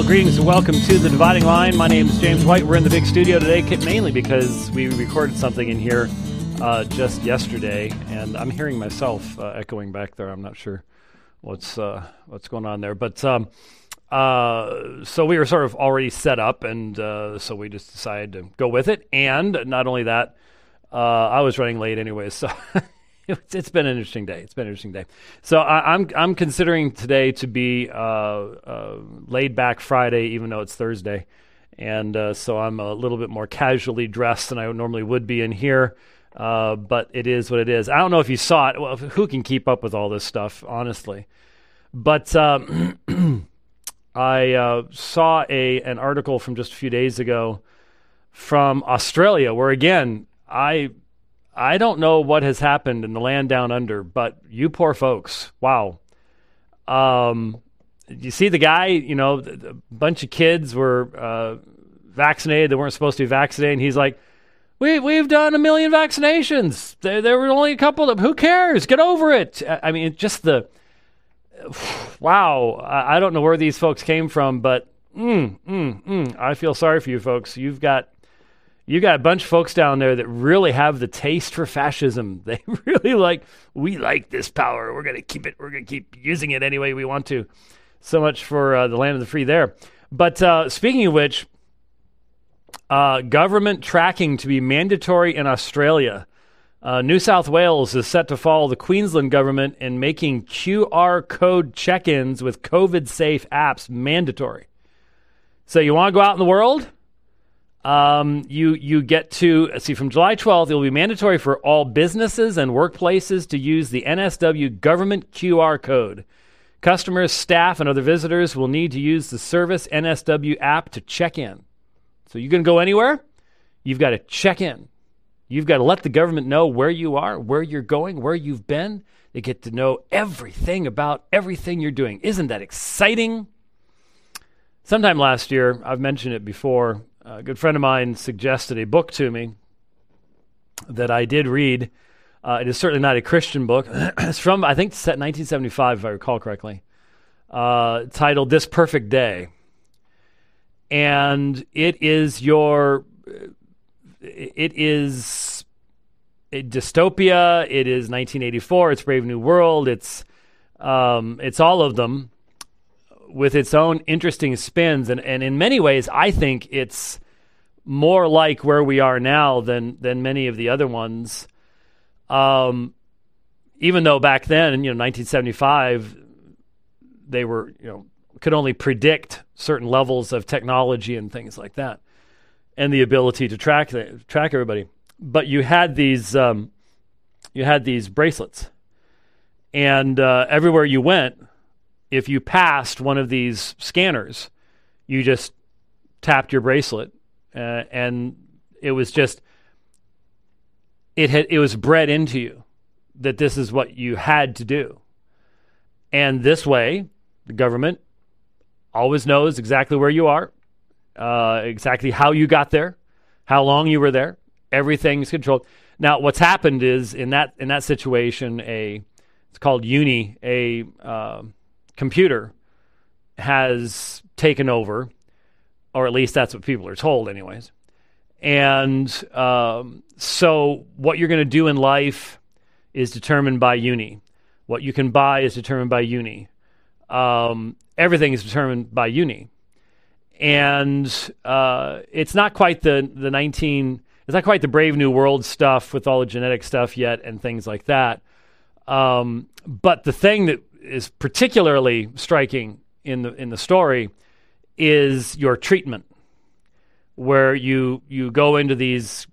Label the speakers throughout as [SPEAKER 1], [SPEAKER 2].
[SPEAKER 1] Greetings and welcome to The Dividing Line. My name is James White. We're in the big studio today, mainly because we recorded something in here just yesterday, and I'm hearing myself echoing back there. I'm not sure what's going on there, but so we were sort of already set up, and so we just decided to go with it. And not only that, I was running late anyway, so it's been an interesting day. So I'm considering today to be laid back Friday, even though it's Thursday, and so I'm a little bit more casually dressed than I normally would be in here. But it is what it is. I don't know if you saw it. Well, who can keep up with all this stuff, honestly? But I saw an article from just a few days ago from Australia, where again I don't know what has happened in the land down under, but you poor folks, wow. You see the guy, a bunch of kids were vaccinated. They weren't supposed to be vaccinated. And he's like, we've done 1 million vaccinations. There were only a couple of them. Who cares? Get over it. I mean, just wow. I don't know where these folks came from, but I feel sorry for you folks. You got a bunch of folks down there that really have the taste for fascism. They really we like this power. We're going to keep it. We're going to keep using it any way we want to. So much for the land of the free there. But speaking of which, government tracking to be mandatory in Australia. New South Wales is set to follow the Queensland government in making QR code check-ins with COVID-safe apps mandatory. So you want to go out in the world? You get to see from July 12th, it will be mandatory for all businesses and workplaces to use the NSW government QR code. Customers, staff, and other visitors will need to use the Service NSW app to check in. So you're going to go anywhere? You've got to check in. You've got to let the government know where you are, where you're going, where you've been. They get to know everything about everything you're doing. Isn't that exciting? Sometime last year, I've mentioned it before, a good friend of mine suggested a book to me that I did read. It is certainly not a Christian book. It's from, I think, 1975, if I recall correctly, titled This Perfect Day. And it is a dystopia. It is 1984. It's Brave New World. It's all of them, with its own interesting spins, and in many ways, I think it's more like where we are now than many of the other ones. Even though back then, 1975, they were, could only predict certain levels of technology and things like that, and the ability to track everybody. But you had these bracelets, and everywhere you went, if you passed one of these scanners, you just tapped your bracelet, and it was just it was bred into you that this is what you had to do. And this way, the government always knows exactly where you are, exactly how you got there, how long you were there. Everything's controlled. Now, what's happened is in that situation, it's called Uni, computer has taken over, or at least that's what people are told anyways. And so what you're going to do in life is determined by Uni. What you can buy is determined by Uni. Everything is determined by Uni. And it's not quite it's not quite the Brave New World stuff with all the genetic stuff yet and things like that. But the thing that is particularly striking in the story is your treatment, where you go into these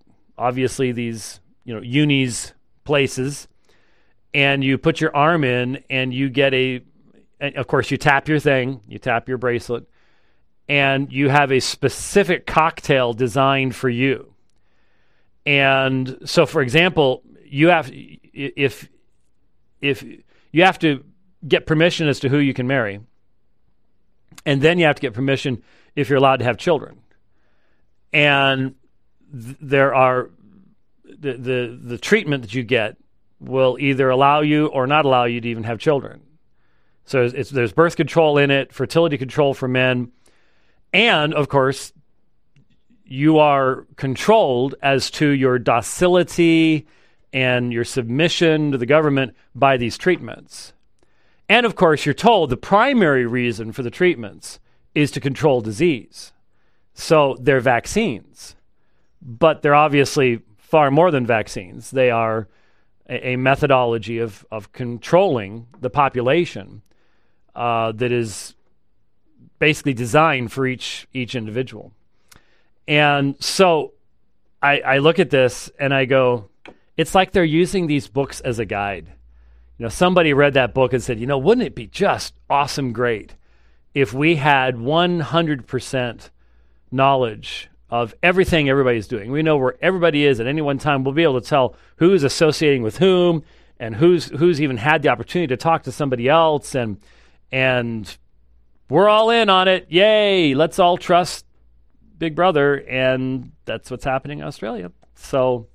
[SPEAKER 1] Uni's places, and you put your arm in, and you get and of course you tap your thing, you tap your bracelet, and you have a specific cocktail designed for you. And so, for example, you have if you have to get permission as to who you can marry, and then you have to get permission if you're allowed to have children. And there are the treatment that you get will either allow you or not allow you to even have children. So there's birth control in it, fertility control for men, And, of course, you are controlled as to your docility and your submission to the government by these treatments. And, of course, you're told the primary reason for the treatments is to control disease. So they're vaccines. But they're obviously far more than vaccines. They are a methodology of controlling the population that is basically designed for each individual. And so I look at this and I go, it's like they're using these books as a guide. Somebody read that book and said, wouldn't it be just awesome great if we had 100% knowledge of everything everybody's doing. We know where everybody is at any one time. We'll be able to tell who's associating with whom and who's even had the opportunity to talk to somebody else. And we're all in on it. Yay, let's all trust Big Brother. And that's what's happening in Australia. So,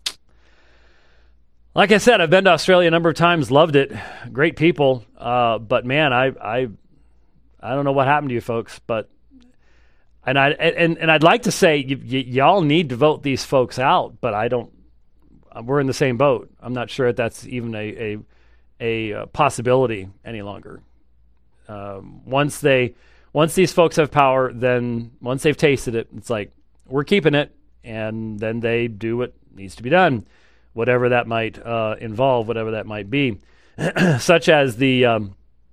[SPEAKER 1] like I said, I've been to Australia a number of times, loved it. Great people. But man, I don't know what happened to you folks, but And I'd like to say y'all need to vote these folks out, but I don't. We're in the same boat. I'm not sure if that's even a possibility any longer. Once these folks have power, then once they've tasted it, it's like we're keeping it, and then they do what needs to be done, whatever that might involve, whatever that might be, such as the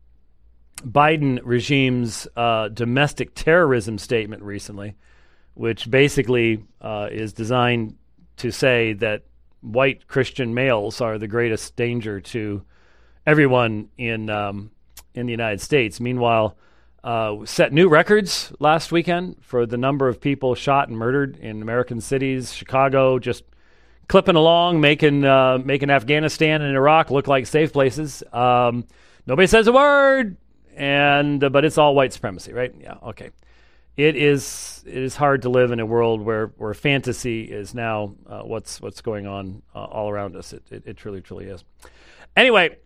[SPEAKER 1] Biden regime's domestic terrorism statement recently, which basically is designed to say that white Christian males are the greatest danger to everyone in the United States. Meanwhile, set new records last weekend for the number of people shot and murdered in American cities. Chicago just clipping along, making Afghanistan and Iraq look like safe places. Nobody says a word. But it's all white supremacy, right? Yeah, okay. It is hard to live in a world where fantasy is now what's going on all around us. It truly, truly is. Anyway,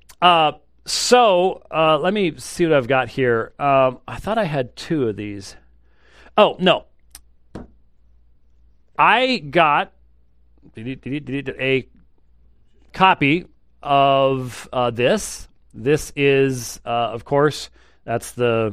[SPEAKER 1] so let me see what I've got here. I thought I had two of these. Oh, no. I got a copy of this. This is, of course, that's the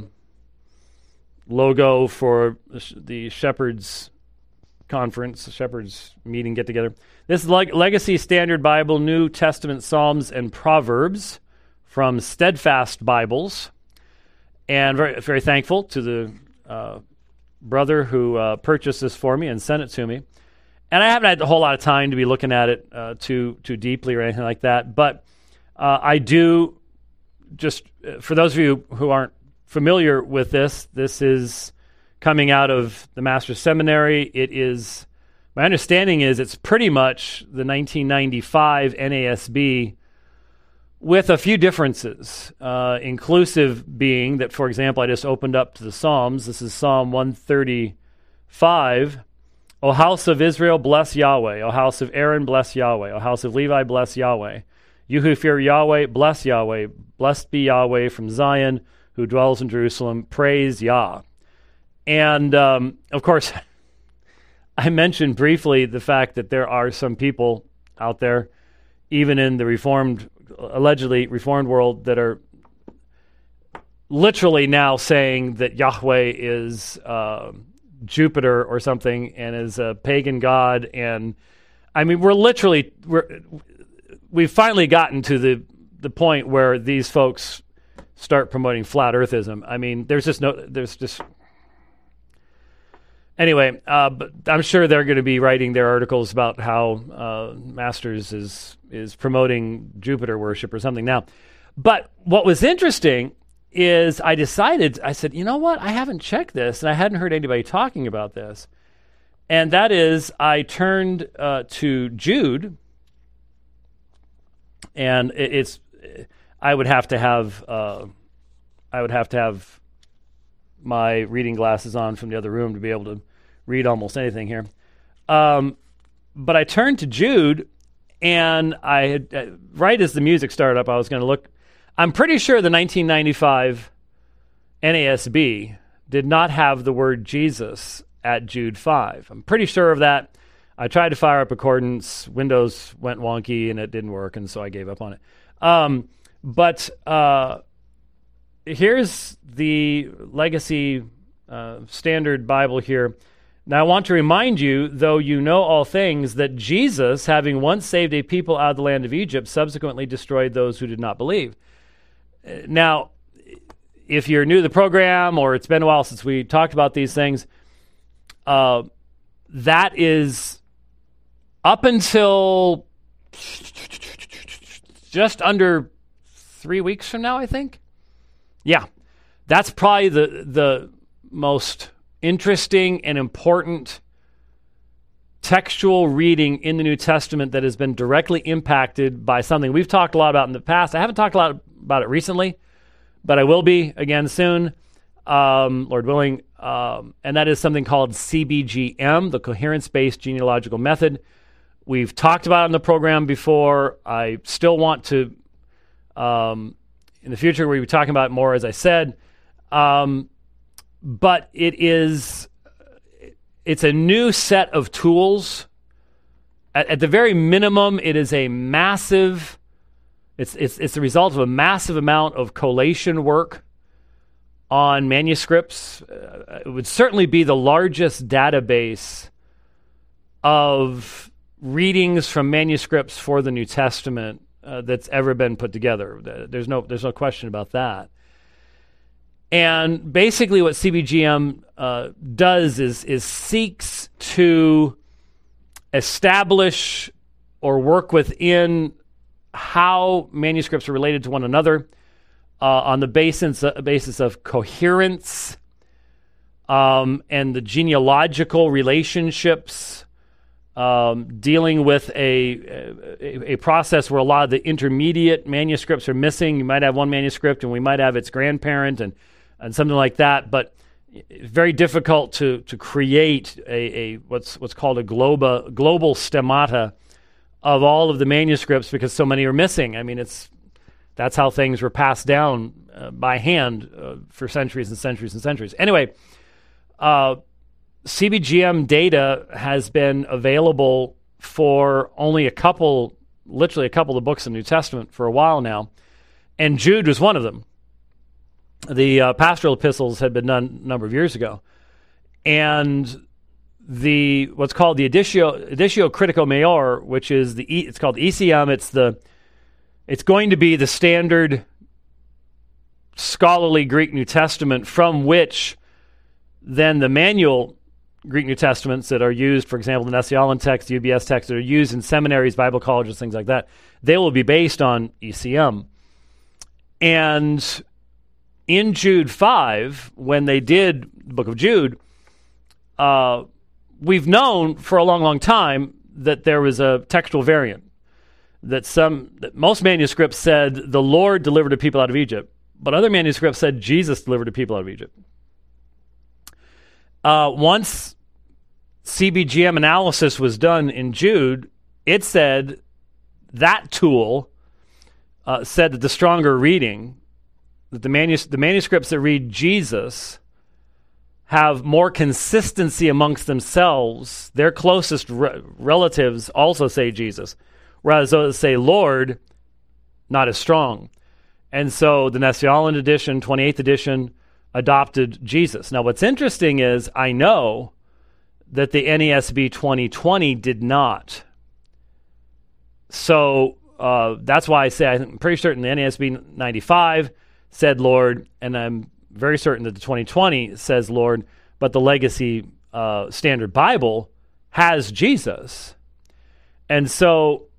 [SPEAKER 1] logo for the Shepherds Conference, the Shepherds Meeting Get-Together. This is Legacy Standard Bible, New Testament Psalms and Proverbs from Steadfast Bibles. And very, very thankful to the brother who purchased this for me and sent it to me. And I haven't had a whole lot of time to be looking at it too deeply or anything like that, but I do. Just for those of you who aren't familiar with this is coming out of the Master's Seminary. It is, my understanding is it's pretty much the 1995 NASB with a few differences, inclusive being that, for example, I just opened up to the Psalms. This is Psalm 135. O house of Israel, bless Yahweh. O house of Aaron, bless Yahweh. O house of Levi, bless Yahweh. You who fear Yahweh, bless Yahweh. Blessed be Yahweh from Zion, who dwells in Jerusalem. Praise Yah. And, of course, I mentioned briefly the fact that there are some people out there, even in the allegedly reformed world, that are literally now saying that Yahweh is Jupiter or something and is a pagan god. And, I mean, we've finally gotten to the point where these folks start promoting flat earthism. I mean, anyway, but I'm sure they're going to be writing their articles about how Masters is promoting Jupiter worship or something now. But what was interesting is I said, you know what? I haven't checked this, and I hadn't heard anybody talking about this. And that is, I turned to Jude. And I would have to have my reading glasses on from the other room to be able to read almost anything here. But I turned to Jude, and I had right as the music started up, I was going to look. I'm pretty sure the 1995 NASB did not have the word Jesus at Jude 5. I'm pretty sure of that. I tried to fire up Accordance. Windows went wonky and it didn't work, and so I gave up on it. But here's the Legacy Standard Bible here. Now I want to remind you, though you know all things, that Jesus, having once saved a people out of the land of Egypt, subsequently destroyed those who did not believe. Now, if you're new to the program or it's been a while since we talked about these things, that is up until just under 3 weeks from now, I think. Yeah, that's probably the most interesting and important textual reading in the New Testament that has been directly impacted by something we've talked a lot about in the past. I haven't talked a lot about it recently, but I will be again soon, Lord willing, and that is something called CBGM, the Coherence-Based Genealogical Method. We've talked about it in the program before. I still want to, in the future, we'll be talking about it more, as I said. But it's a new set of tools. At the very minimum, it is a massive, it's the result of a massive amount of collation work on manuscripts. It would certainly be the largest database of readings from manuscripts for the New Testament that's ever been put together. There's no question about that. And basically what CBGM does is seeks to establish or work within how manuscripts are related to one another on the basis of coherence and the genealogical relationships, dealing with a process where a lot of the intermediate manuscripts are missing. You might have one manuscript and we might have its grandparent and something like that, but it's very difficult to create a what's called a global stemata of all of the manuscripts because so many are missing. I mean, that's how things were passed down by hand for centuries and centuries and centuries. Anyway, CBGM data has been available for only literally a couple of books in the New Testament for a while now, and Jude was one of them. The pastoral epistles had been done a number of years ago, and what's called the Editio Critico Maior, which is it's called ECM. It's going to be the standard scholarly Greek New Testament from which then the manual Greek New Testaments that are used, for example, the Nestle-Aland text, the UBS text, that are used in seminaries, Bible colleges, things like that, they will be based on ECM. And in Jude 5, when they did the book of Jude, we've known for a long, long time that there was a textual variant, that most manuscripts said the Lord delivered a people out of Egypt, but other manuscripts said Jesus delivered a people out of Egypt. Once CBGM analysis was done in Jude, it said that tool said that the stronger reading, that the manuscripts that read Jesus have more consistency amongst themselves. Their closest relatives also say Jesus, whereas those that say Lord, not as strong. And so the Nestle-Aland edition, 28th edition, adopted Jesus. Now what's interesting is I know that the NASB 2020 did not. So that's why I say I'm pretty certain the NASB 95 said Lord, and I'm very certain that the 2020 says Lord, but the Legacy Standard Bible has Jesus. And so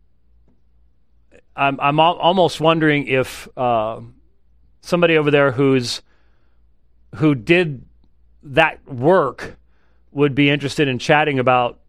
[SPEAKER 1] I'm almost wondering if somebody over there who did that work would be interested in chatting about,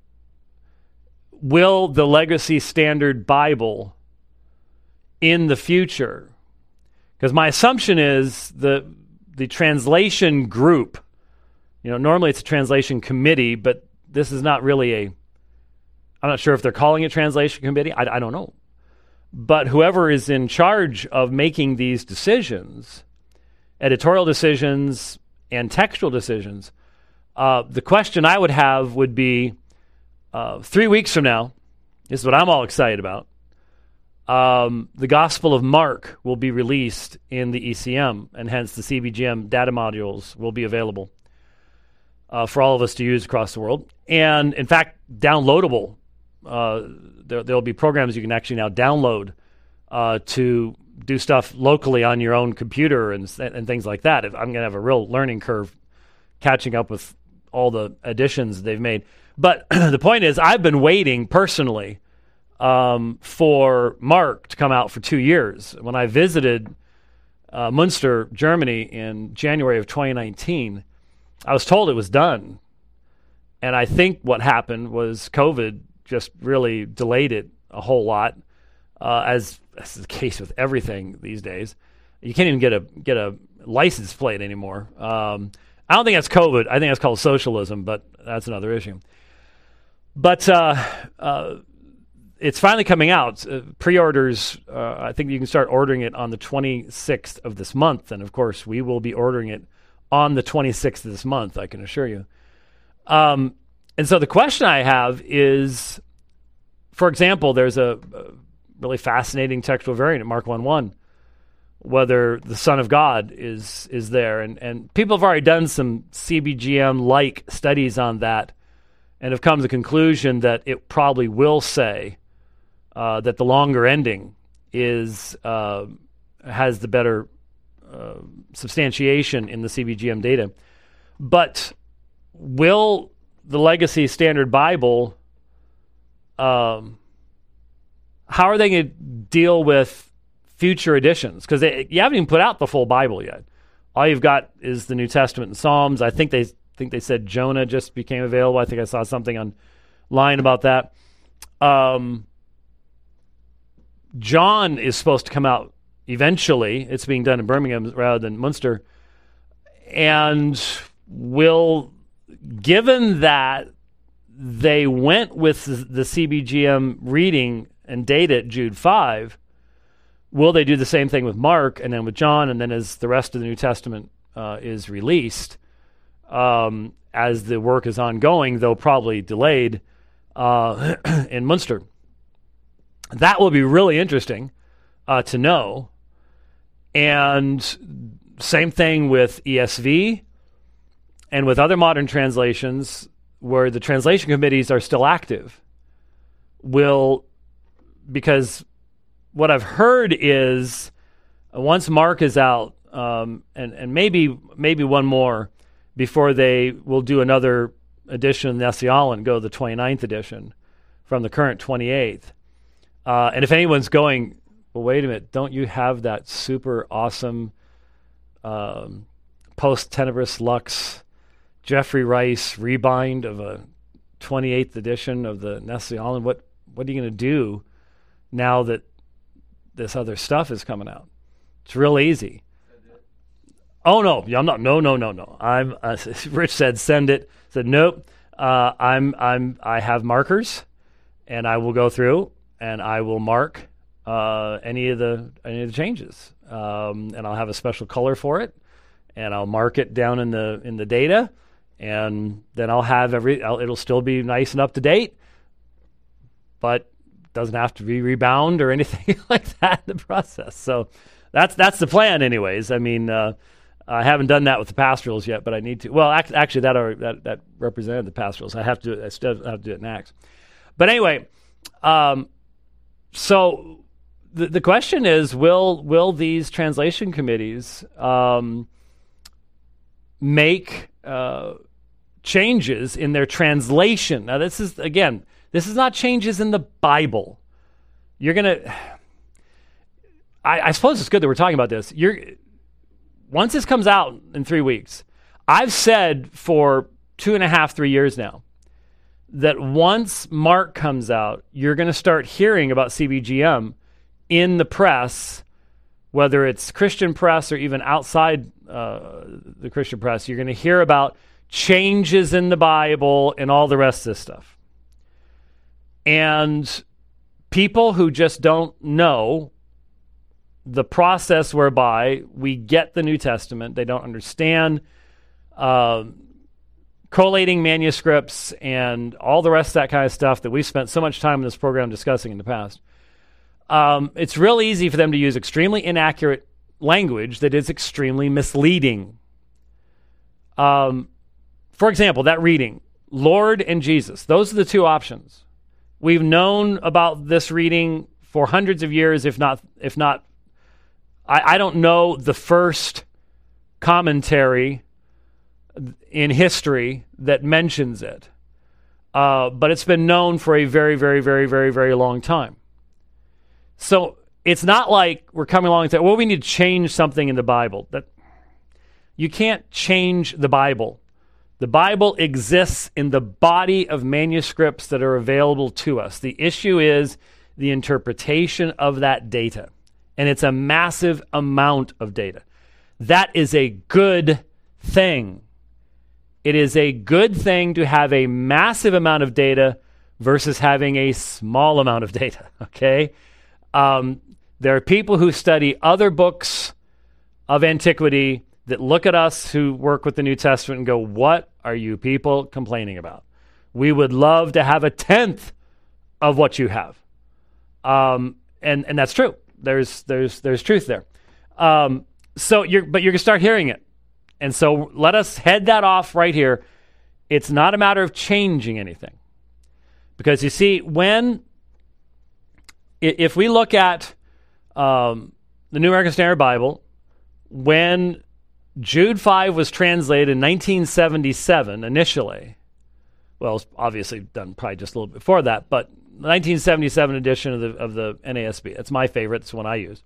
[SPEAKER 1] will the Legacy Standard Bible in the future, because my assumption is the translation group, normally it's a translation committee, but this is not really I'm not sure if they're calling it translation committee. I don't know. But whoever is in charge of making these decisions, editorial decisions and textual decisions. The question I would have would be 3 weeks from now, this is what I'm all excited about. The Gospel of Mark will be released in the ECM, and hence the CBGM data modules will be available for all of us to use across the world. And in fact, downloadable. There'll be programs you can actually now download to do stuff locally on your own computer and things like that. I'm going to have a real learning curve catching up with all the additions they've made. But the point is, I've been waiting personally for Mark to come out for 2 years. When I visited Munster, Germany in January of 2019, I was told it was done. And I think what happened was COVID just really delayed it a whole lot, as is the case with everything these days. You can't even get a license plate anymore. I don't think that's COVID. I think that's called socialism, but that's another issue. But it's finally coming out. Pre-orders, I think you can start ordering it on the 26th of this month. And, of course, we will be ordering it on the 26th of this month, I can assure you. And so the question I have is, for example, there's a really fascinating textual variant at Mark 1:1, whether the Son of God is there. And people have already done some CBGM-like studies on that and have come to the conclusion that it probably will say that the longer ending has the better substantiation in the CBGM data. But will the Legacy Standard Bible, how are they going to deal with future editions? Because you haven't even put out the full Bible yet. All you've got is the New Testament and Psalms. I think they said Jonah just became available. I think I saw something online about that. John is supposed to come out eventually. It's being done in Birmingham rather than Munster. And given that they went with the CBGM reading and data at Jude 5, will they do the same thing with Mark and then with John, and then as the rest of the New Testament is released, as the work is ongoing, though probably delayed, in Munster? That will be really interesting to know. And same thing with ESV and with other modern translations where the translation committees are still active. Because what I've heard is once Mark is out, and maybe one more before they will do another edition of Nestle and go to the 29th edition from the current 28th. And if anyone's going, well, wait a minute, don't you have that super awesome post-tenebris lux Jeffrey Rice rebind of a 28th edition of the Nestle Aland? What are you going to do now that this other stuff is coming out? It's real easy. Oh no, I'm not. No. Rich said send it. Said nope. I have markers, and I will go through and I will mark any of the changes, and I'll have a special color for it, and I'll mark it down in the data, and then I'll have it'll still be nice and up to date, but doesn't have to be rebound or anything like that in the process. So that's the plan, anyways. I mean, I haven't done that with the pastorals yet, but I need to. Well, actually, that represented the pastorals. I still have to do it in Acts. But anyway, so the question is, will these translation committees make changes in their translation? Now, this is not changes in the Bible. You're gonna. I suppose it's good that we're talking about this. Once this comes out in 3 weeks, I've said for 2.5, 3 years now that once Mark comes out, you're going to start hearing about CBGM in the press, whether it's Christian press or even outside the Christian press. You're going to hear about changes in the Bible and all the rest of this stuff. And people who just don't know the process whereby we get the New Testament, they don't understand collating manuscripts, and all the rest of that kind of stuff that we've spent so much time in this program discussing in the past. It's real easy for them to use extremely inaccurate language that is extremely misleading. For example, that reading, Lord and Jesus, those are the two options. We've known about this reading for hundreds of years, if not, I don't know the first commentary in history that mentions it. But it's been known for a very, very, very, very, very long time. So it's not like we're coming along and saying, well, we need to change something in the Bible. That you can't change the Bible. The Bible exists in the body of manuscripts that are available to us. The issue is the interpretation of that data. And it's a massive amount of data. That is a good thing. It is a good thing to have a massive amount of data versus having a small amount of data, okay? There are people who study other books of antiquity that look at us who work with the New Testament and go, what are you people complaining about? We would love to have 1/10 of what you have. And that's true. There's truth there. So you're going to start hearing it. And so let us head that off right here. It's not a matter of changing anything. Because you see, if we look at the New American Standard Bible, when Jude 5 was translated in 1977 initially, well, it's obviously done probably just a little bit before that, but 1977 edition of the NASB. That's my favorite. It's the one I use.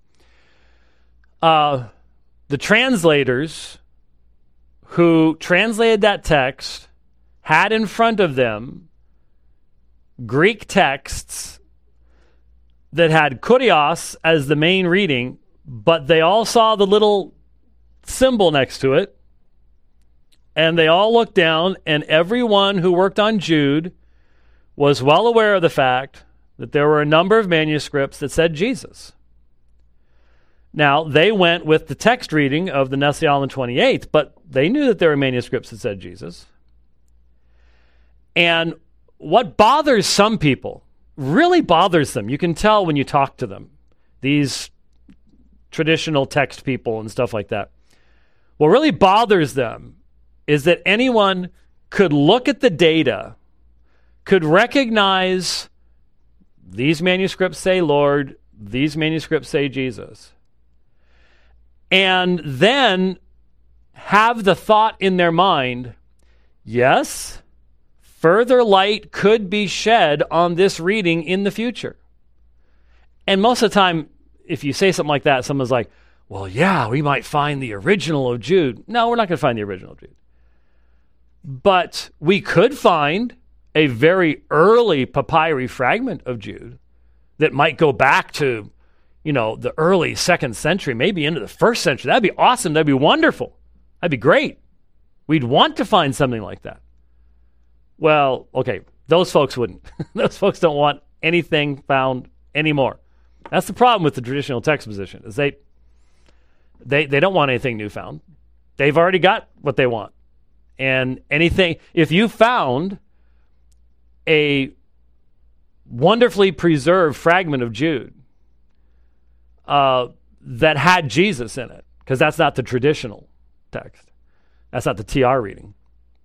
[SPEAKER 1] The translators who translated that text had in front of them Greek texts that had kurios as the main reading, but they all saw the little symbol next to it, and they all looked down, and everyone who worked on Jude was well aware of the fact that there were a number of manuscripts that said Jesus. Now, they went with the text reading of the Nestle-Aland 28th, but they knew that there were manuscripts that said Jesus. And what bothers some people, really bothers them, you can tell when you talk to them, these traditional text people and stuff like that, what really bothers them is that anyone could look at the data, could recognize these manuscripts say Lord, these manuscripts say Jesus, and then have the thought in their mind, yes, further light could be shed on this reading in the future. And most of the time, if you say something like that, someone's like, well, yeah, we might find the original of Jude. No, we're not going to find the original of Jude. But we could find a very early papyri fragment of Jude that might go back to, the early 2nd century, maybe into the 1st century. That'd be awesome. That'd be wonderful. That'd be great. We'd want to find something like that. Well, okay, those folks wouldn't. Those folks don't want anything found anymore. That's the problem with the traditional text position, is they don't want anything new found. They've already got what they want. And anything, if you found a wonderfully preserved fragment of Jude that had Jesus in it, because that's not the traditional text. That's not the TR reading.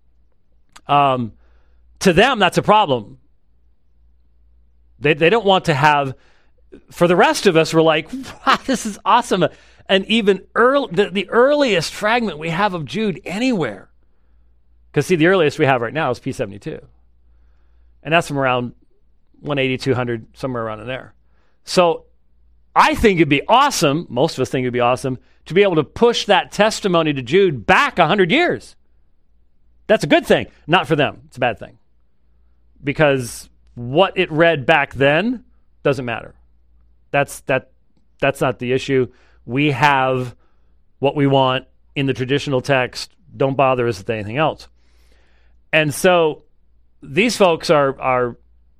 [SPEAKER 1] To them, that's a problem. They don't want to have, for the rest of us, we're like, wow, this is awesome. And even the earliest fragment we have of Jude anywhere. Because see, the earliest we have right now is P72. And that's from around 180, 200, somewhere around in there. So I think it'd be awesome, most of us think it'd be awesome, to be able to push that testimony to Jude back 100 years. That's a good thing. Not for them. It's a bad thing. Because what it read back then doesn't matter. That's not the issue. We have what we want in the traditional text. Don't bother us with anything else. And so these folks are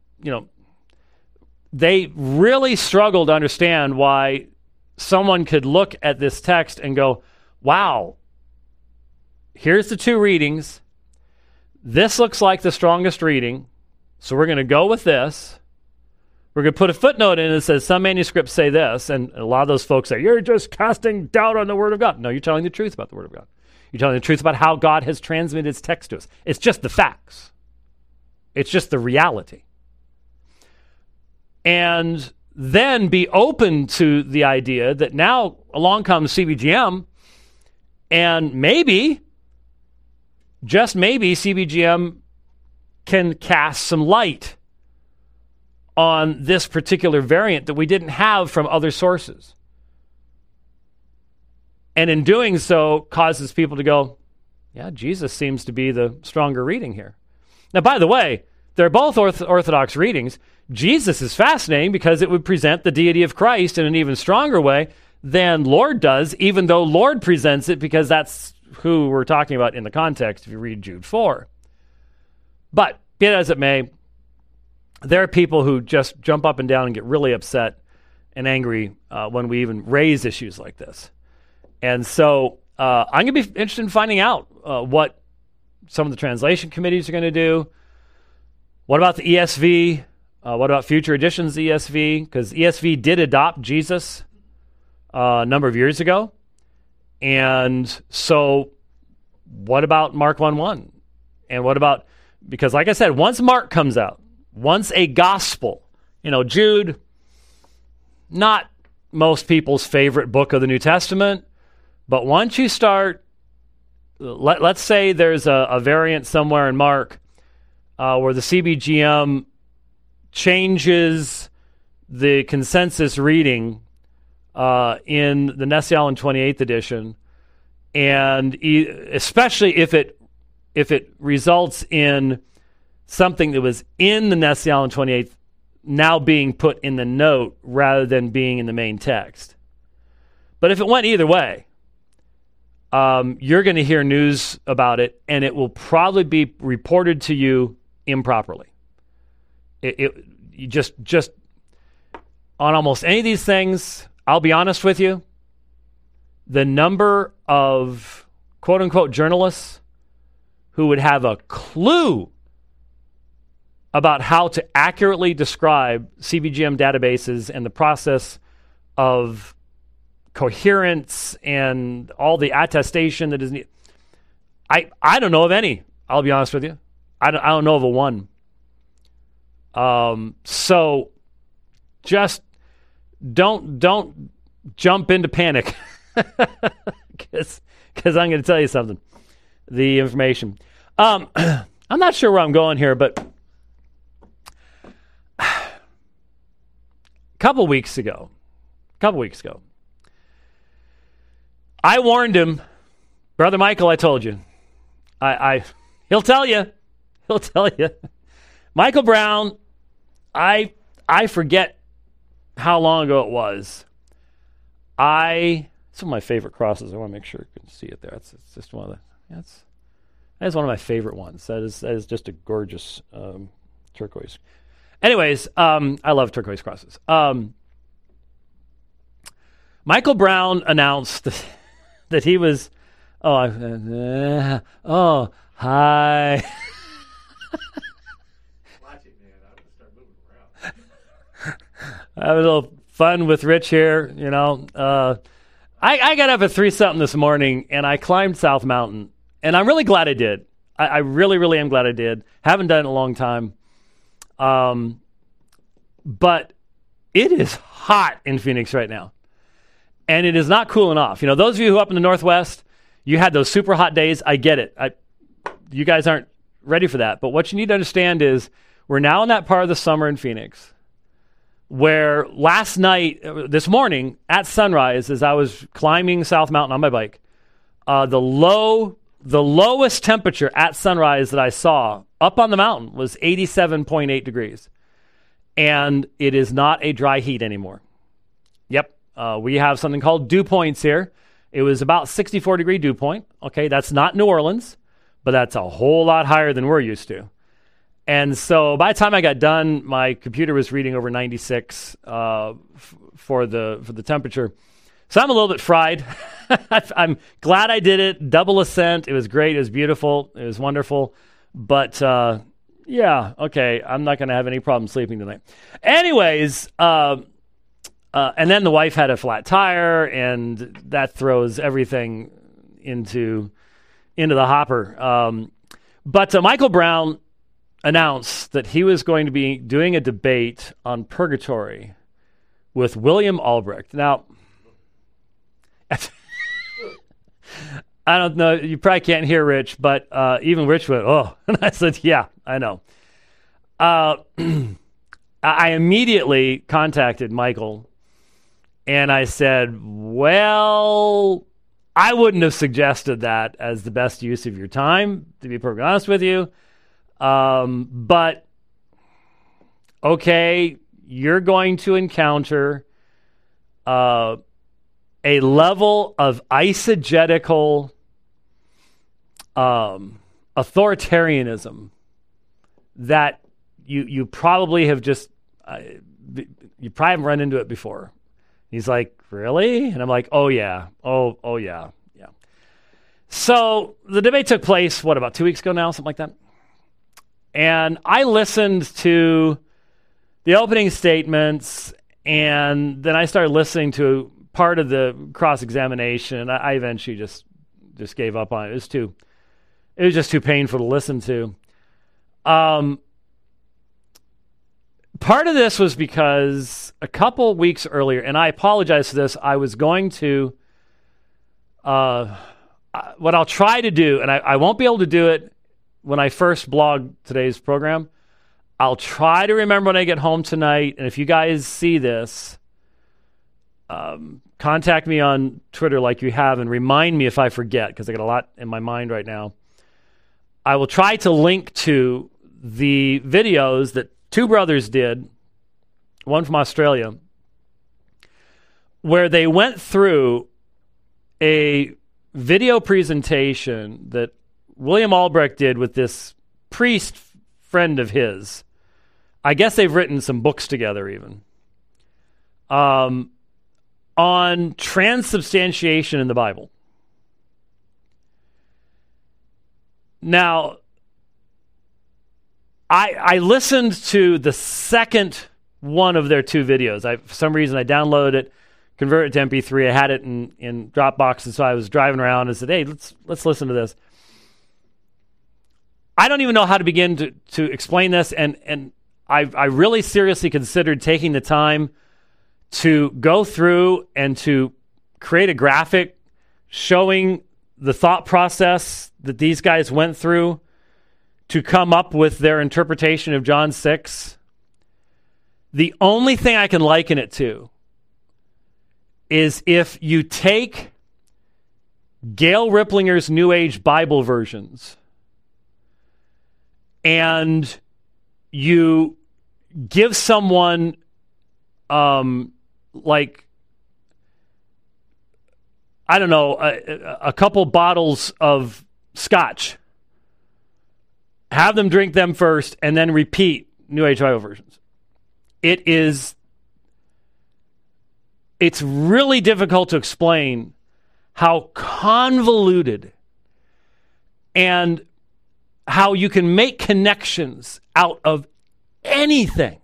[SPEAKER 1] they really struggle to understand why someone could look at this text and go, wow, here's the two readings. This looks like the strongest reading, so we're going to go with this. We're going to put a footnote in that says some manuscripts say this, and a lot of those folks say, you're just casting doubt on the Word of God. No, you're telling the truth about the Word of God. You're telling the truth about how God has transmitted his text to us. It's just the facts. It's just the reality. And then be open to the idea that now along comes CBGM, and maybe, just maybe, CBGM can cast some light on this particular variant that we didn't have from other sources. And in doing so, causes people to go, yeah, Jesus seems to be the stronger reading here. Now, by the way, they're both Orthodox readings. Jesus is fascinating because it would present the deity of Christ in an even stronger way than Lord does, even though Lord presents it because that's who we're talking about in the context if you read Jude 4. But, be it as it may, there are people who just jump up and down and get really upset and angry when we even raise issues like this. And so I'm going to be interested in finding out what some of the translation committees are going to do. What about the ESV? What about future editions of the ESV? Because ESV did adopt Jesus a number of years ago. And so what about Mark 1:1? And what about, because like I said, once Mark comes out, once a gospel, Jude, not most people's favorite book of the New Testament, but once you start, let's say there's a variant somewhere in Mark where the CBGM changes the consensus reading in the Nestle-Aland 28th edition, and especially if it results in something that was in the Nestle-Aland 28th now being put in the note rather than being in the main text. But if it went either way, you're going to hear news about it, and it will probably be reported to you improperly. You just on almost any of these things, I'll be honest with you, the number of quote-unquote journalists who would have a clue about how to accurately describe CBGM databases and the process of coherence and all the attestation that is needed. I don't know of any. I'll be honest with you. I don't know of a one. So just don't jump into panic because I'm going to tell you something. The information. I'm not sure where I'm going here, but a couple weeks ago, I warned him, Brother Michael, I told you. He'll tell you. Michael Brown, I forget how long ago it was. Some of my favorite crosses. I want to make sure you can see it there. It's just one of the. That is one of my favorite ones. That is just a gorgeous turquoise. Anyways, I love turquoise crosses. Michael Brown announced that he was. Hi.
[SPEAKER 2] Watch it, man. I'm gonna start moving around.
[SPEAKER 1] I have a little fun with Rich here, I got up at 3-something this morning, and I climbed South Mountain, and I'm really glad I did. I really, really am glad I did. Haven't done it in a long time. But it is hot in Phoenix right now, and it is not cooling off. Those of you who are up in the Northwest, you had those super hot days. I get it. You guys aren't ready for that. But what you need to understand is we're now in that part of the summer in Phoenix where this morning at sunrise, as I was climbing South Mountain on my bike, the lowest temperature at sunrise that I saw up on the mountain was 87.8 degrees. And it is not a dry heat anymore. Yep. We have something called dew points here. It was about 64-degree dew point. Okay, that's not New Orleans, but that's a whole lot higher than we're used to. And so by the time I got done, my computer was reading over 96 for the temperature. So I'm a little bit fried. I'm glad I did it. Double ascent. It was great. It was beautiful. It was wonderful. But yeah, okay. I'm not going to have any problem sleeping tonight. Anyways, and then the wife had a flat tire, and that throws everything into the hopper. But Michael Brown announced that he was going to be doing a debate on purgatory with William Albrecht. Now, I don't know, you probably can't hear Rich, but even Rich went, oh. And I said, yeah, I know. I immediately contacted Michael, and I said, well, I wouldn't have suggested that as the best use of your time, to be perfectly honest with you. But, okay, you're going to encounter a level of eisegetical authoritarianism that you probably have just, you probably haven't run into it before. He's like, really? And I'm like, oh yeah. Oh yeah. Yeah. So the debate took place, about 2 weeks ago now, something like that. And I listened to the opening statements, and then I started listening to part of the cross-examination. I eventually just gave up on it. It was just too painful to listen to. Part of this was because a couple weeks earlier, and I apologize for this, I was going to, what I'll try to do, and I won't be able to do it when I first blog today's program. I'll try to remember when I get home tonight, and if you guys see this, contact me on Twitter like you have and remind me if I forget, because I got a lot in my mind right now. I will try to link to the videos that two brothers did, one from Australia, where they went through a video presentation that William Albrecht did with this priest friend of his. I guess they've written some books together even. On transubstantiation in the Bible. Now, I listened to the second one of their two videos. For some reason, I downloaded it, converted it to MP3. I had it in Dropbox, and so I was driving around and said, hey, let's listen to this. I don't even know how to begin to explain this, and I really seriously considered taking the time to go through and to create a graphic showing the thought process that these guys went through to come up with their interpretation of John 6. The only thing I can liken it to is if you take Gail Riplinger's New Age Bible versions and you give someone like, I don't know, a couple bottles of scotch, have them drink them first, and then repeat New Age Bible versions. It's really difficult to explain how convoluted and how you can make connections out of anything.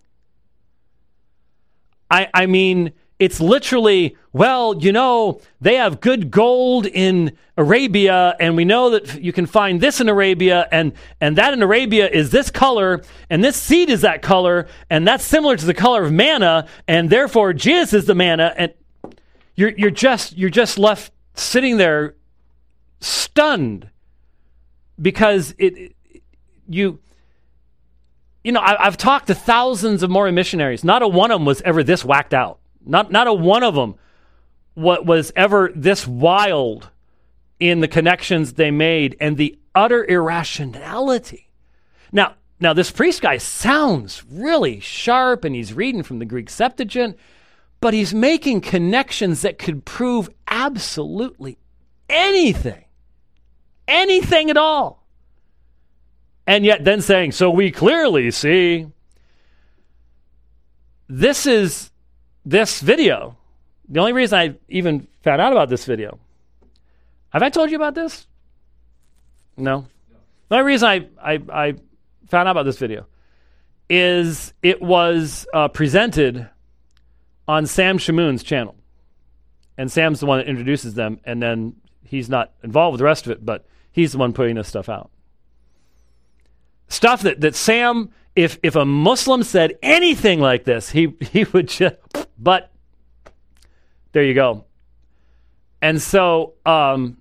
[SPEAKER 1] I mean, it's literally, well, you know, they have good gold in Arabia, and we know that you can find this in Arabia, and that in Arabia is this color, and this seed is that color, and that's similar to the color of manna, and therefore Jesus is the manna, and you're just left sitting there stunned because you know, I've talked to thousands of Mormon missionaries. Not a one of them was ever this whacked out. Not a one of them was ever this wild in the connections they made and the utter irrationality. Now this priest guy sounds really sharp, and he's reading from the Greek Septuagint, but he's making connections that could prove absolutely anything at all. And yet then saying, so we clearly see this video. The only reason I even found out about this video Have I told you about this? No. The only reason I found out about this video is it was presented on Sam Shamoun's channel. And Sam's the one that introduces them, and then he's not involved with the rest of it, but he's the one putting this stuff out. Stuff that Sam, if a Muslim said anything like this, he would just, but there you go. And so, no.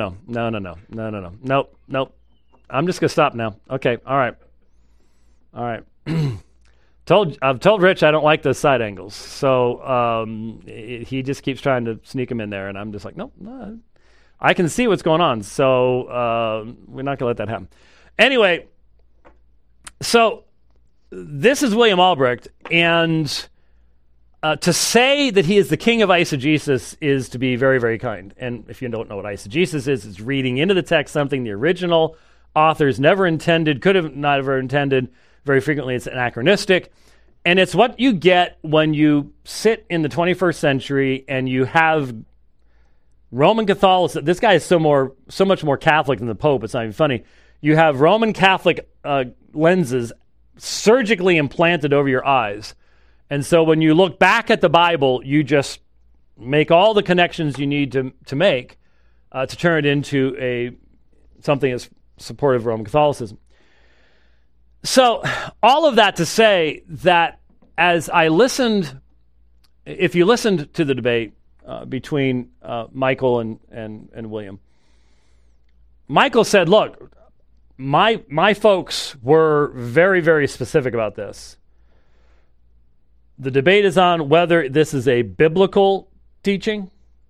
[SPEAKER 1] Nope. I'm just going to stop now. Okay, all right. I've told Rich I don't like those side angles, so he just keeps trying to sneak them in there, and I'm just like, nope, no, I can see what's going on, so we're not going to let that happen. Anyway, so this is William Albrecht, and to say that he is the king of eisegesis is to be very, very kind. And if you don't know what eisegesis is, it's reading into the text something the original authors never intended, could have not ever intended. Very frequently, it's anachronistic. And it's what you get when you sit in the 21st century and you have Roman Catholicism. This guy is so much more Catholic than the Pope. It's not even funny. You have Roman Catholic lenses surgically implanted over your eyes. And so when you look back at the Bible, you just make all the connections you need to make to turn it into something that's supportive of Roman Catholicism. So all of that to say that as I listened, if you listened to the debate between Michael and William, Michael said, look, my folks were very, very specific about this. The debate is on whether this is a biblical teaching,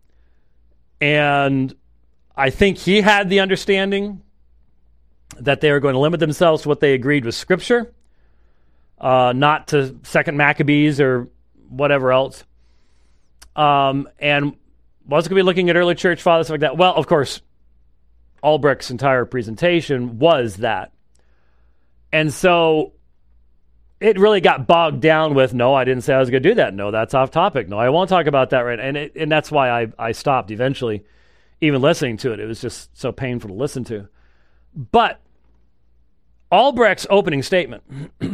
[SPEAKER 1] and I think he had the understanding that they are going to limit themselves to what they agreed with Scripture, not to Second Maccabees or whatever else. And was going to be looking at early church fathers, stuff like that. Well, of course, Albrecht's entire presentation was that. And so it really got bogged down with, no, I didn't say I was going to do that. No, that's off topic. No, I won't talk about that right. And that's why I stopped eventually even listening to it. It was just so painful to listen to. But Albrecht's opening statement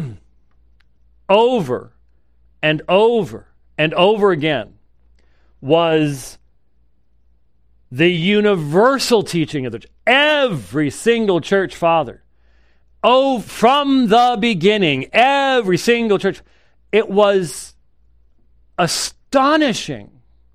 [SPEAKER 1] over and over and over again was the universal teaching of the church. Every single church father, from the beginning, every single church, it was astonishing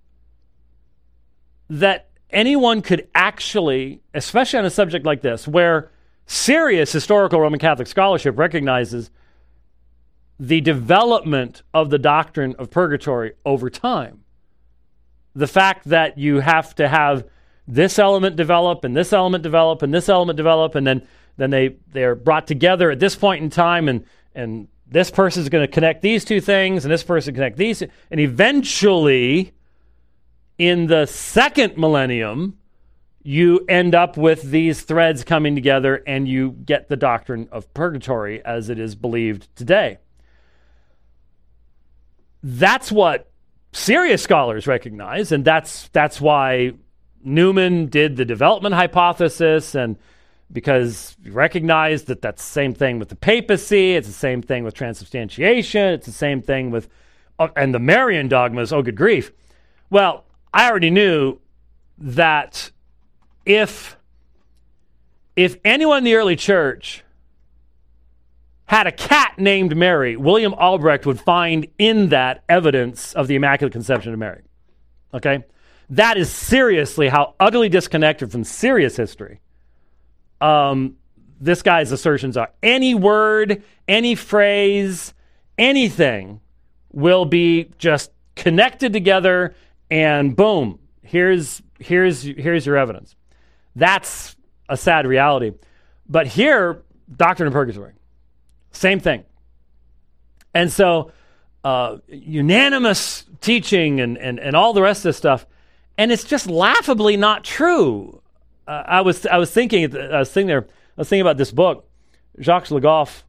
[SPEAKER 1] that anyone could actually, especially on a subject like this, where serious historical Roman Catholic scholarship recognizes the development of the doctrine of purgatory over time. The fact that you have to have this element develop, and this element develop, and this element develop, and then they're brought together at this point in time, and this person is going to connect these two things, and this person connect these, and eventually, in the second millennium, you end up with these threads coming together and you get the doctrine of purgatory as it is believed today. That's what serious scholars recognize, and that's why Newman did the development hypothesis, and because he recognized that that's the same thing with the papacy, it's the same thing with transubstantiation, it's the same thing with, and the Marian dogmas, oh good grief. Well, I already knew that if anyone in the early church had a cat named Mary, William Albrecht would find in that evidence of the Immaculate Conception of Mary. Okay? That is seriously how utterly disconnected from serious history this guy's assertions are. Any word, any phrase, anything will be just connected together and boom, here's your evidence. That's a sad reality. But here, doctrine of purgatory, same thing. And so unanimous teaching and all the rest of this stuff, and it's just laughably not true. I was thinking about this book, Jacques Le Goff.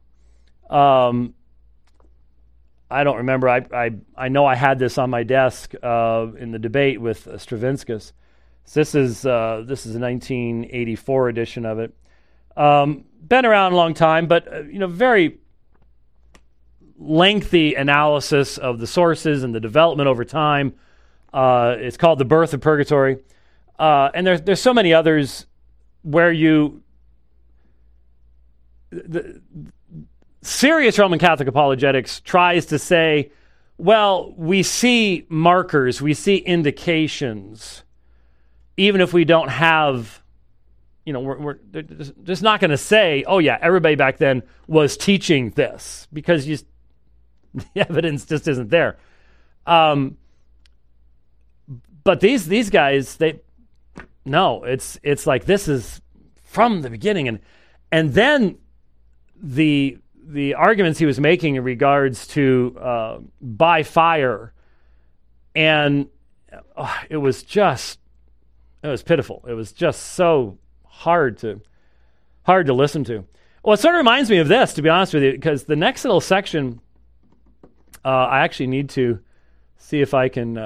[SPEAKER 1] I don't remember. I know I had this on my desk in the debate with Stravinskas. So this is a 1984 edition of it. Been around a long time, but very lengthy analysis of the sources and the development over time. It's called The Birth of Purgatory. And there's so many others where the serious Roman Catholic apologetics tries to say, well, we see markers, we see indications, even if we don't have, we're just not going to say, oh yeah, everybody back then was teaching this, because the evidence just isn't there. But these guys, it's like this is from the beginning, and then the arguments he was making in regards to by fire, and it was pitiful. It was just so hard to listen to. Well, it sort of reminds me of this, to be honest with you, because the next little section, I actually need to see if I can,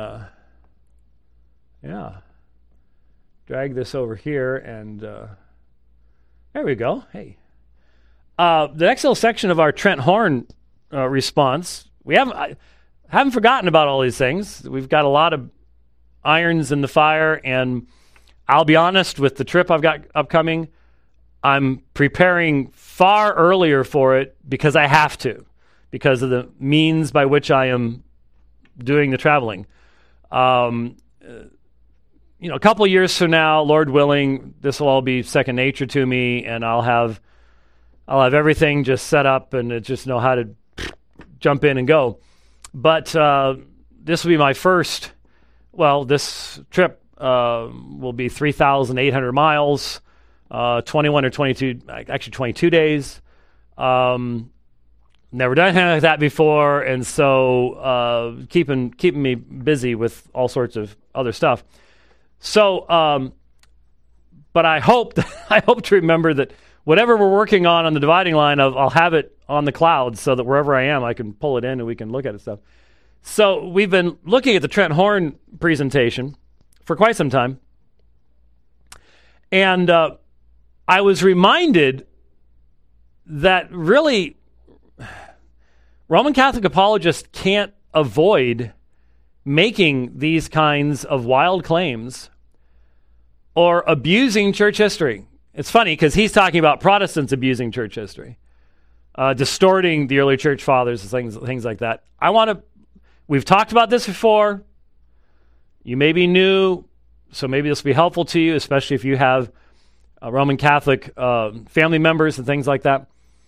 [SPEAKER 1] drag this over here, and there we go. Hey. The next little section of our Trent Horn response, I haven't forgotten about all these things. We've got a lot of irons in the fire, and I'll be honest, with the trip I've got upcoming, I'm preparing far earlier for it because I have to, because of the means by which I am doing the traveling. A couple of years from now, Lord willing, this will all be second nature to me, and I'll have everything just set up and just know how to jump in and go. But this will be my first. Well, this trip will be 3,800 miles, 21 or 22, actually 22 days. Never done anything like that before, and so keeping me busy with all sorts of other stuff. So, but I hope to remember that whatever we're working on the dividing line, I'll have it on the cloud so that wherever I am, I can pull it in and we can look at it stuff. So we've been looking at the Trent Horn presentation for quite some time. And I was reminded that really Roman Catholic apologists can't avoid making these kinds of wild claims or abusing church history. It's funny because he's talking about Protestants abusing church history, distorting the early church fathers, things like that. We've talked about this before. You may be new, so maybe this will be helpful to you, especially if you have Roman Catholic family members and things like that.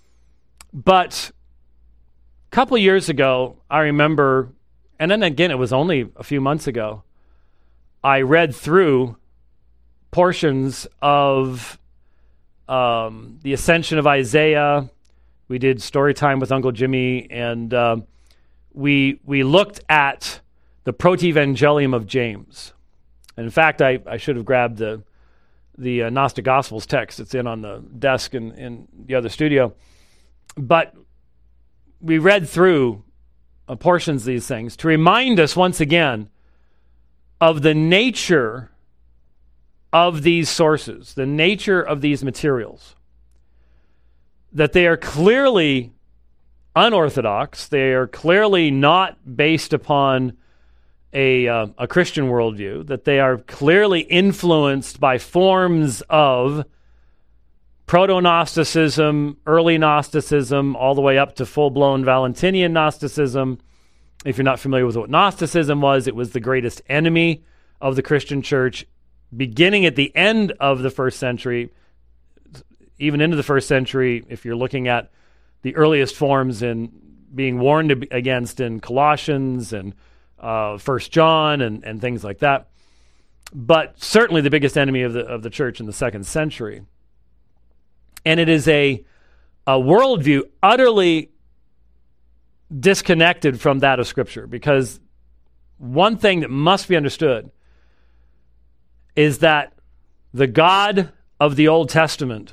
[SPEAKER 1] But a couple of years ago, I remember, and then again, it was only a few months ago, I read through portions of the Ascension of Isaiah. We did story time with Uncle Jimmy, and we looked at the Protevangelium of James. And in fact, I should have grabbed the Gnostic Gospels text. It's on the desk in the other studio. But we read through portions of these things to remind us once again of the nature of these sources, the nature of these materials, that they are clearly unorthodox. They are clearly not based upon a Christian worldview, that they are clearly influenced by forms of proto-Gnosticism, early Gnosticism, all the way up to full-blown Valentinian Gnosticism. If you're not familiar with what Gnosticism was, it was the greatest enemy of the Christian church, beginning at the end of the first century, even into the first century, if you're looking at the earliest forms in being warned against in Colossians and 1 John and things like that. But certainly the biggest enemy of the church in the second century. And it is a worldview utterly disconnected from that of Scripture, because one thing that must be understood is that the God of the Old Testament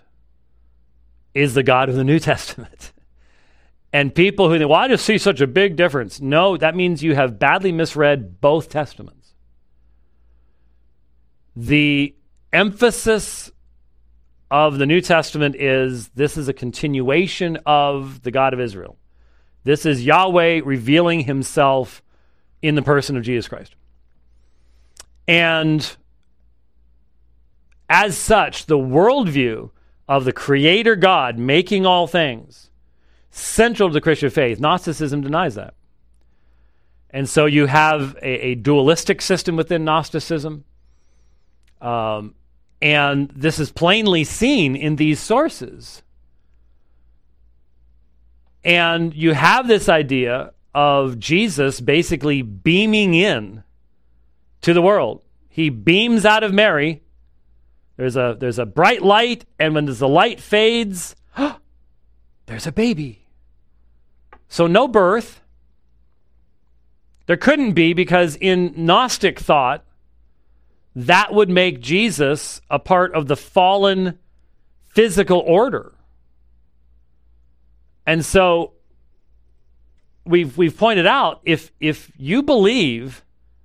[SPEAKER 1] is the God of the New Testament. And people who think, well, I just see such a big difference. No, that means you have badly misread both Testaments. The emphasis of the New Testament is this is a continuation of the God of Israel. This is Yahweh revealing himself in the person of Jesus Christ. And as such, the worldview of the Creator God making all things central to the Christian faith, Gnosticism denies that. And so you have a dualistic system within Gnosticism. And this is plainly seen in these sources. And you have this idea of Jesus basically beaming in to the world. He beams out of Mary. There's a bright light, and when the light fades, there's a baby. So no birth. There couldn't be, because in Gnostic thought, that would make Jesus a part of the fallen physical order. And so we've pointed out, if you believe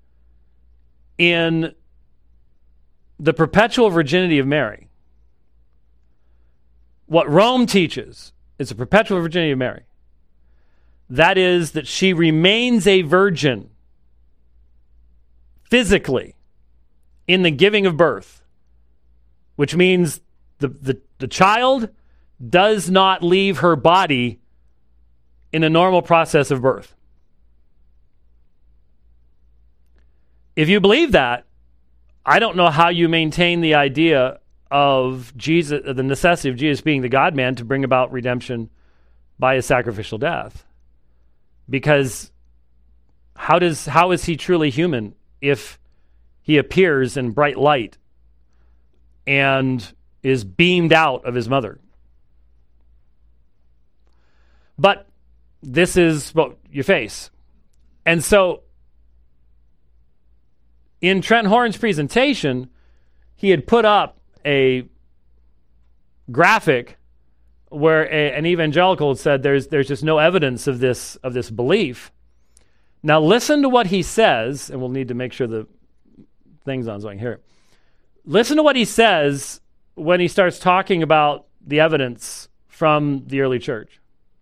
[SPEAKER 1] in the perpetual virginity of Mary, what Rome teaches is the perpetual virginity of Mary. That is, that she remains a virgin physically in the giving of birth, which means the child does not leave her body in a normal process of birth. If you believe that, I don't know how you maintain the idea of Jesus, the necessity of Jesus being the God-man to bring about redemption by his sacrificial death. Because how is he truly human if he appears in bright light and is beamed out of his mother? But this is what you face. And so in Trent Horn's presentation, he had put up a graphic where an evangelical had said there's just no evidence of this belief. Now listen to what he says, and we'll need to make sure the thing's on so I can hear it. Listen to what he says when he starts talking about the evidence from the early church.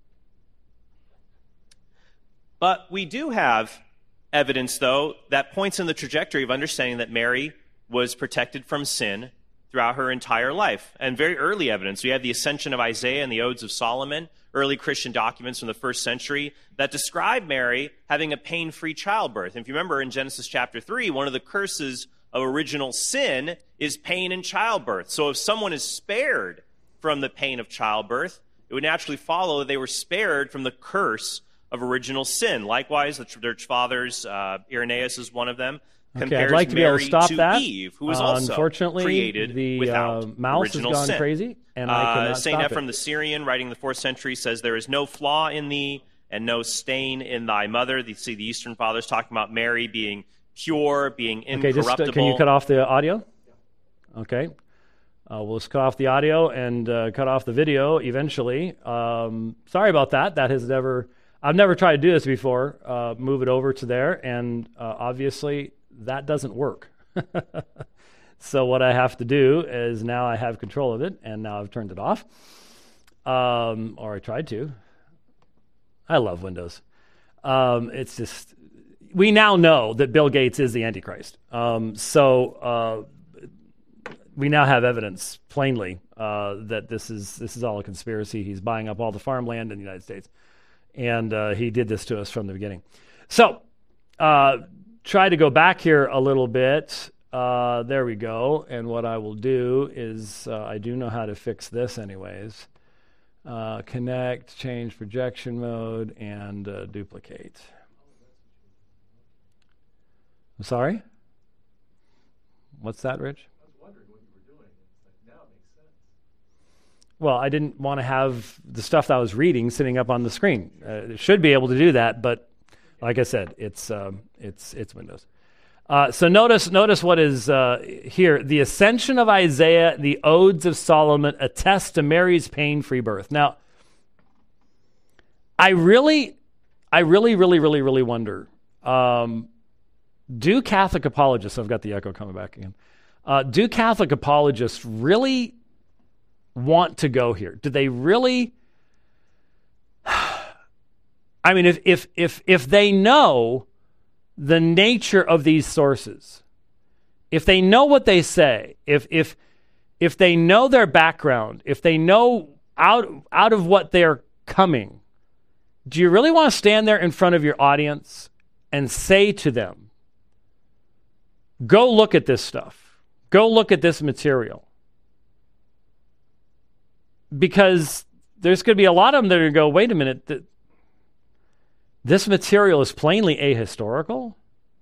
[SPEAKER 3] But we do have evidence, though, that points in the trajectory of understanding that Mary was protected from sin throughout her entire life. And very early evidence. We have the Ascension of Isaiah and the Odes of Solomon, early Christian documents from the first century that describe Mary having a pain-free childbirth. And if you remember in Genesis chapter 3, one of the curses of original sin is pain in childbirth. So if someone is spared from the pain of childbirth, it would naturally follow that they were spared from the curse of original sin. Likewise, the church fathers, Irenaeus is one of them, compares
[SPEAKER 1] I'd like to be able to stop that.
[SPEAKER 3] Eve, who was also
[SPEAKER 1] unfortunately,
[SPEAKER 3] created without
[SPEAKER 1] mouse
[SPEAKER 3] original
[SPEAKER 1] has gone
[SPEAKER 3] sin.
[SPEAKER 1] crazy, and I cannot
[SPEAKER 3] Saint
[SPEAKER 1] stop
[SPEAKER 3] Ephraim
[SPEAKER 1] it.
[SPEAKER 3] the Syrian, writing in the 4th century, says, "There is no flaw in thee and no stain in thy mother." You see the Eastern Fathers talking about Mary being pure, being incorruptible.
[SPEAKER 1] Okay, can you cut off the audio? Okay. We'll just cut off the audio and cut off the video eventually. Sorry about that. I've never tried to do this before. Move it over to there, and obviously that doesn't work. So what I have to do is now I have control of it, and now I've turned it off. Or I tried to. I love Windows. It's just, we now know that Bill Gates is the Antichrist. So we now have evidence plainly that this is all a conspiracy. He's buying up all the farmland in the United States. And he did this to us from the beginning. So, try to go back here a little bit. There we go. And what I will do is, I do know how to fix this anyways. Connect, change projection mode, and duplicate. I'm sorry? What's that, Rich?
[SPEAKER 2] I was wondering what you were doing. It's like, now it makes sense.
[SPEAKER 1] Well, I didn't want to have the stuff that I was reading sitting up on the screen. It should be able to do that, but like I said, it's Windows. So notice what is here. The Ascension of Isaiah, the Odes of Solomon attest to Mary's pain-free birth. Now, I really wonder, do Catholic apologists, I've got the echo coming back again, Do Catholic apologists really want to go here? Do they really? I mean, if they know the nature of these sources, if they know what they say, if they know their background, if they know out of what they're coming, do you really want to stand there in front of your audience and say to them, go look at this stuff, go look at this material? Because there's going to be a lot of them that are going to go, wait a minute, this material is plainly ahistorical.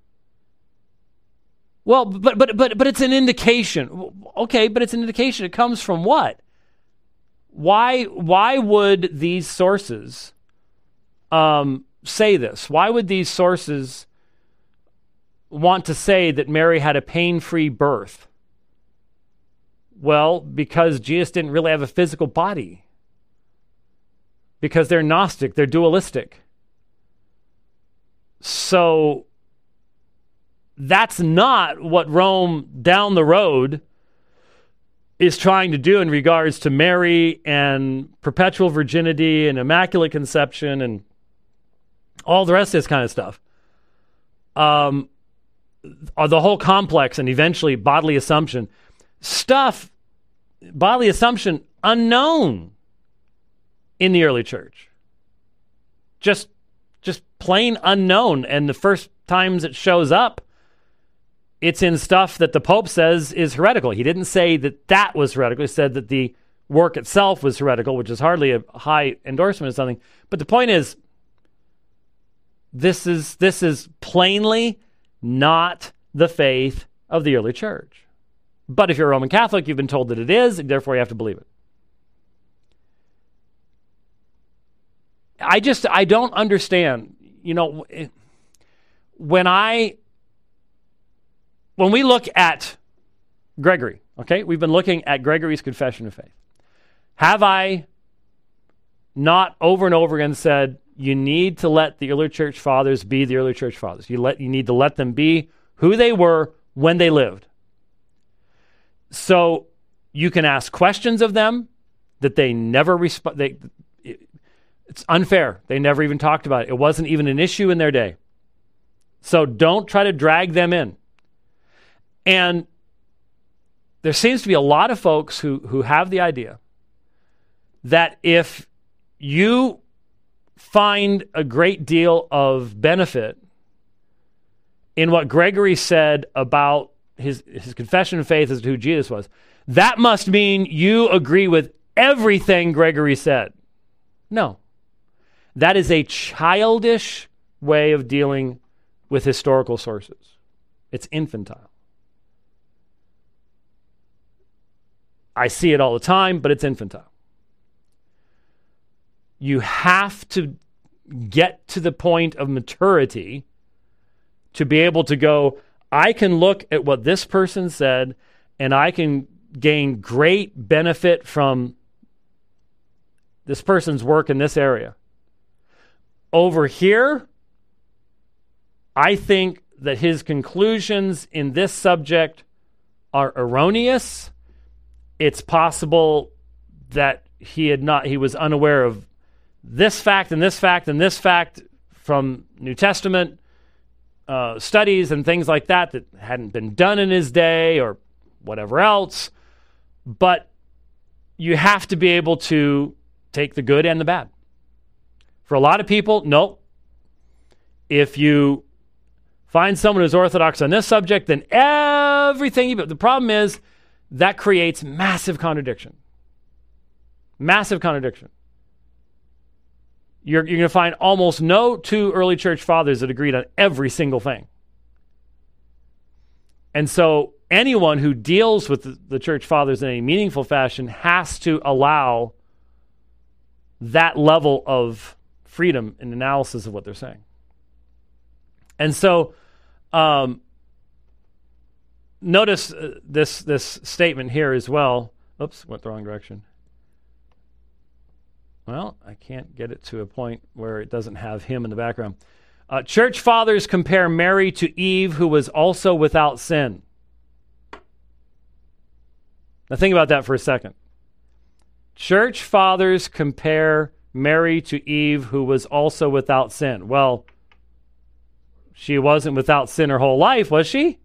[SPEAKER 1] Well, but it's an indication. Okay, but it's an indication. It comes from what? Why would these sources say this? Why would these sources want to say that Mary had a pain-free birth? Well, because Jesus didn't really have a physical body. Because they're Gnostic, they're dualistic. So that's not what Rome down the road is trying to do in regards to Mary and perpetual virginity and immaculate conception and all the rest of this kind of stuff. The whole complex and eventually bodily assumption. Bodily assumption unknown in the early church. Just plain unknown. And the first times it shows up, it's in stuff that the Pope says is heretical. He didn't say that was heretical. He said that the work itself was heretical, which is hardly a high endorsement of something. But the point is, this is plainly not the faith of the early church. But if you're a Roman Catholic, you've been told that it is, and therefore you have to believe it. I don't understand. You know, when we look at Gregory, okay, we've been looking at Gregory's Confession of Faith. Have I not over and over again said, you need to let the early church fathers be the early church fathers. You need to let them be who they were when they lived. So you can ask questions of them that they never respond. It's unfair. They never even talked about it. It wasn't even an issue in their day. So don't try to drag them in. And there seems to be a lot of folks who have the idea that if you find a great deal of benefit in what Gregory said about his confession of faith as to who Jesus was, that must mean you agree with everything Gregory said. No. That is a childish way of dealing with historical sources. It's infantile. I see it all the time, but it's infantile. You have to get to the point of maturity to be able to go, I can look at what this person said, and I can gain great benefit from this person's work in this area. Over here, I think that his conclusions in this subject are erroneous. It's possible that he was unaware of this fact and this fact and this fact from New Testament studies and things like that hadn't been done in his day or whatever else. But you have to be able to take the good and the bad. For a lot of people, nope. If you find someone who's orthodox on this subject, then everything the problem is that creates massive contradiction. Massive contradiction. You're going to find almost no two early church fathers that agreed on every single thing. And so anyone who deals with the church fathers in a meaningful fashion has to allow that level of freedom in analysis of what they're saying. And so notice this statement here as well. Oops, went the wrong direction. Well, I can't get it to a point where it doesn't have him in the background. Church fathers compare Mary to Eve, who was also without sin. Now think about that for a second. Church fathers compare Mary to Eve, who was also without sin. Well, she wasn't without sin her whole life, was she?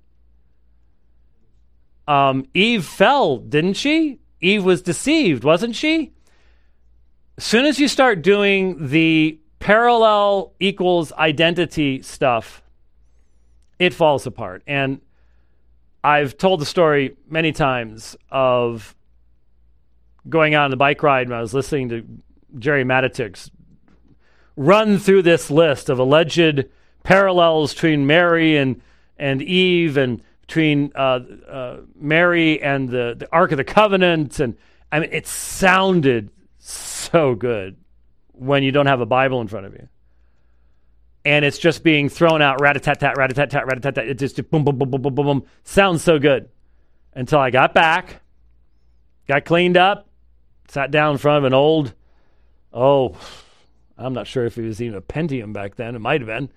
[SPEAKER 1] Eve fell, didn't she? Eve was deceived, wasn't she? As soon as you start doing the parallel equals identity stuff, it falls apart. And I've told the story many times of going out on the bike ride when I was listening to Jerry Matitix run through this list of alleged parallels between Mary and Eve, and between Mary and the Ark of the Covenant. And I mean, it sounded so good when you don't have a Bible in front of you. And it's just being thrown out, rat-a-tat-tat, rat-a-tat-tat, rat-a-tat-tat. It just boom, boom, boom, boom, boom, boom, boom. Sounds so good. Until I got back, got cleaned up, sat down in front of an old, I'm not sure if it was even a Pentium back then. It might have been.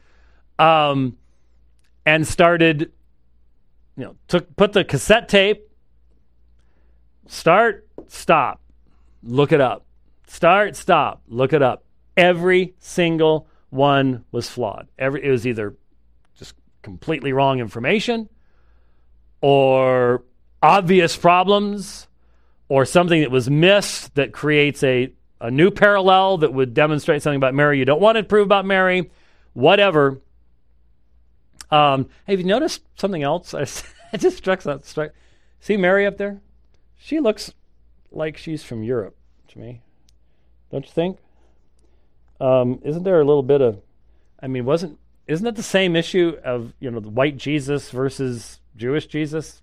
[SPEAKER 1] And started, put the cassette tape, start, stop, look it up. Start, stop, look it up. Every single one was flawed. It was either just completely wrong information, or obvious problems, or something that was missed that creates a new parallel that would demonstrate something about Mary you don't want to prove about Mary, whatever. Have you noticed something else? I just struck. See Mary up there? She looks like she's from Europe to me. Don't you think? Isn't there a little bit of, isn't that the same issue of, the white Jesus versus Jewish Jesus?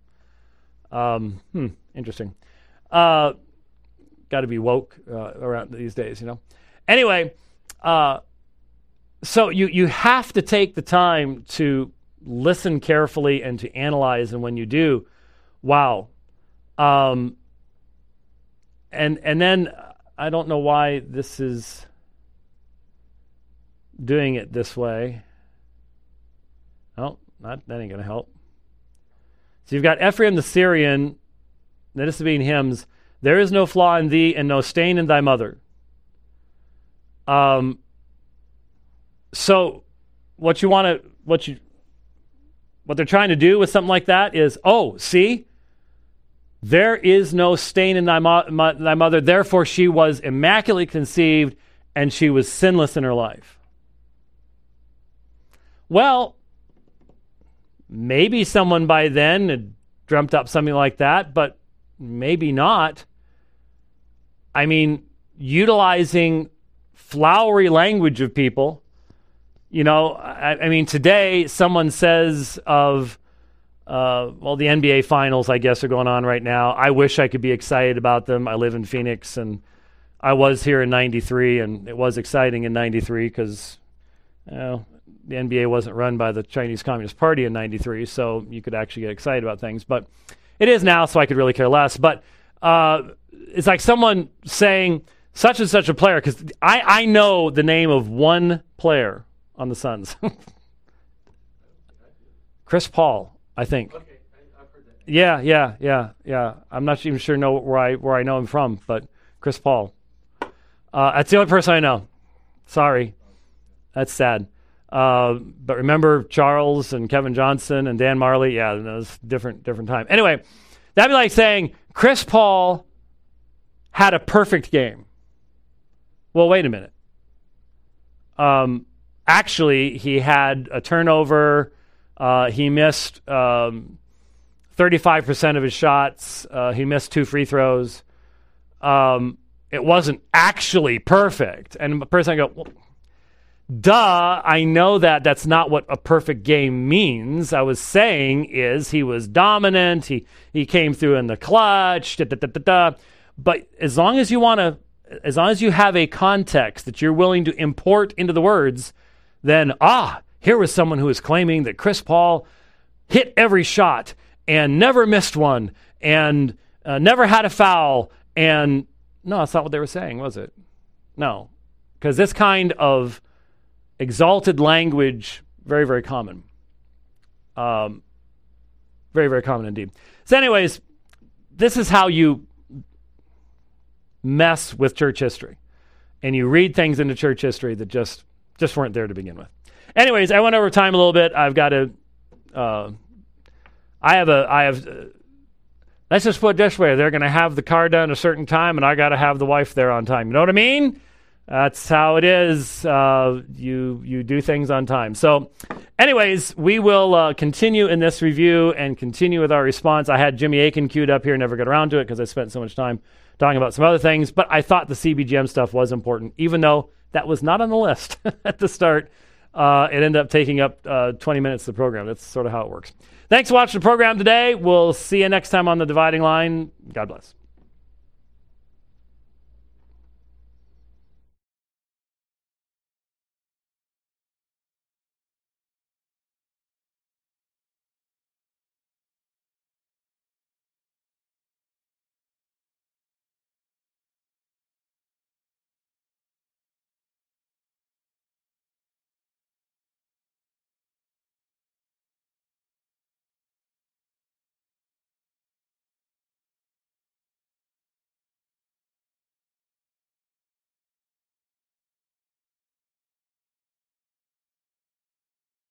[SPEAKER 1] Interesting. Got to be woke around these days, Anyway, so you have to take the time to listen carefully and to analyze, and when you do, wow. And then I don't know why this is doing it this way. Oh, that ain't going to help. So you've got Ephraim the Syrian, this is being hymns, there is no flaw in thee and no stain in thy mother. So what they're trying to do with something like that is, see, there is no stain in thy mother, therefore she was immaculately conceived and she was sinless in her life. Well, maybe someone by then had dreamt up something like that, but maybe not. Utilizing flowery language of people, today someone says of, the NBA finals, I guess, are going on right now. I wish I could be excited about them. I live in Phoenix, and I was here in 93, and it was exciting in 93 because, the NBA wasn't run by the Chinese Communist Party in 93, so you could actually get excited about things. But it is now, so I could really care less. But it's like someone saying such and such a player, because I know the name of one player on the Suns. Chris Paul, I think.
[SPEAKER 2] Okay, I've heard that.
[SPEAKER 1] Yeah. I'm not even sure where I know him from, but Chris Paul. That's the only person I know. Sorry. That's sad. But remember Charles and Kevin Johnson and Dan Marley? Yeah, that was different time. Anyway, that'd be like saying Chris Paul had a perfect game. Well, wait a minute. Actually, he had a turnover. He missed 35% of his shots. He missed 2 free throws. It wasn't actually perfect. And the person I go, well, duh, I know that's not what a perfect game means. I was saying is he was dominant. He came through in the clutch. But as long as you have a context that you're willing to import into the words, then here was someone who was claiming that Chris Paul hit every shot and never missed one and never had a foul. And no, that's not what they were saying, was it? No, because this kind of exalted language, very, very common. Very, very common indeed. So anyways, this is how you mess with church history. And you read things into church history that just weren't there to begin with. Anyways, I went over time a little bit. I've got to, let's just put it this way. They're going to have the car done a certain time, and I got to have the wife there on time. You know what I mean? That's how it is. You do things on time. So anyways, we will continue in this review and continue with our response. I had Jimmy Akin queued up here, never got around to it because I spent so much time talking about some other things, but I thought the CBGM stuff was important, even though that was not on the list at the start. It ended up taking up 20 minutes of the program. That's sort of how it works. Thanks for watching the program today. We'll see you next time on The Dividing Line. God bless.